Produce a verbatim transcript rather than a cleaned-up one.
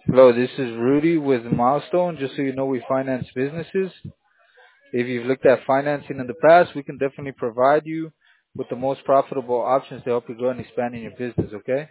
Hello, this is Rudy with Milestone. Just so you know, we finance businesses. If you've looked at financing in the past, we can definitely provide you with the most profitable options to help you grow and expand in your business, okay?